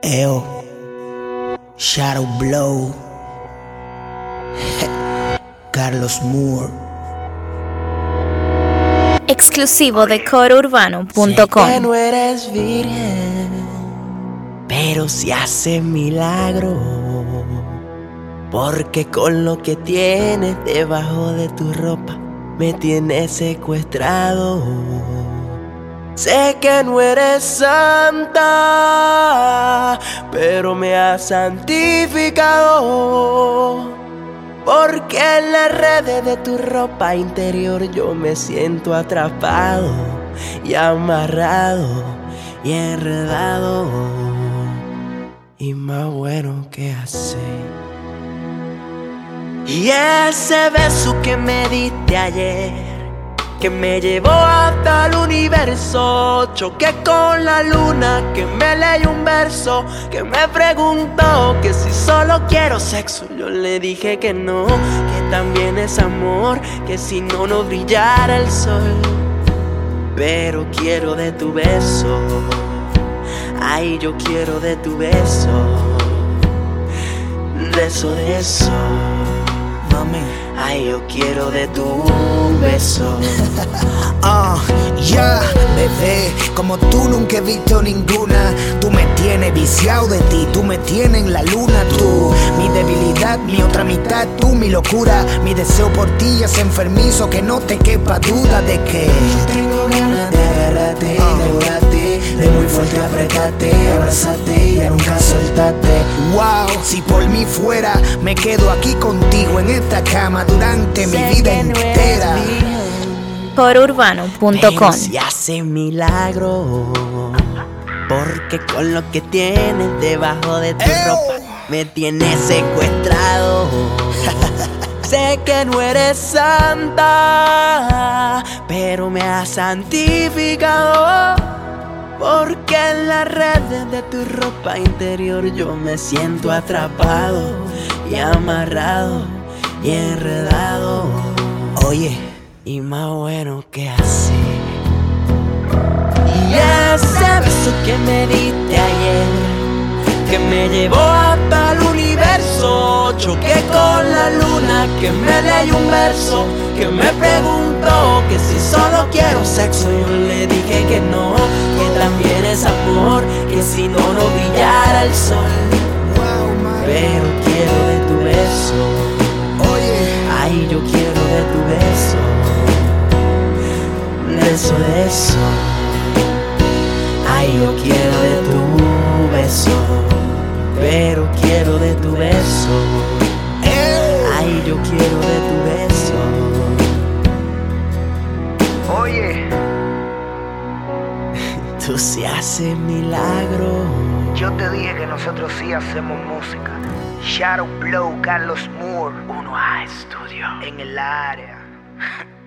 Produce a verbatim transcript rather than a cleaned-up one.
Eo, Shadow Blow, Carlos Moore. Exclusivo de coro urbano punto com. Sé que no eres virgen, pero si hace milagro, porque con lo que tienes debajo de tu ropa me tienes secuestrado. Sé que no eres santa, pero me has santificado, porque en las redes de tu ropa interior yo me siento atrapado y amarrado y enredado. Y más bueno que hacer. Y ese beso que me diste ayer, que me llevó hasta el universo, choqué con la luna, que me leyó un verso, que me preguntó que si solo quiero sexo. Yo le dije que no, que también es amor, que si no, no brillara el sol. Pero quiero de tu beso, ay, yo quiero de tu beso, de eso, de eso. Mami, ay, yo quiero de tu beso. Ah, uh, ya, yeah, bebé, como tú nunca he visto ninguna. Tú me tienes viciado de ti, tú me tienes en la luna. Tú, mi debilidad, mi otra mitad, tú mi locura. Mi deseo por ti es enfermizo, que no te quepa duda de que yo tengo ganas de agarrarte, uh. de devorarte, de muy fuerte apretarte, abrazarte y a nunca soltarte. Wow, si por mí fuera, me quedo aquí contigo en esta cama durante sé mi vida entera. coro urbano punto com. Si hace milagro, porque con lo que tienes debajo de tu ¡Ew! ropa me tienes secuestrado. Sé que no eres santa, pero me has santificado, porque en las redes de tu ropa interior yo me siento atrapado y amarrado y enredado. Oye, y más bueno que así. Y ese beso que me diste ayer, que me llevó hasta el universo, choqué con la luna, que me leyó un verso, que me preguntó que si solo quiero sexo. Yo le dije que no, que también es amor, que si no, no brillara el sol. Pero quiero de tu beso, ay, yo quiero de tu beso, de eso, de eso. Ay, yo quiero de tu beso, pero quiero de tu beso. Ay, yo quiero de tu beso. Oye, tú sí haces milagro. yo te dije que nosotros sí hacemos música. Shadow Blow, Carlos Moore, uno A Studio, en el área.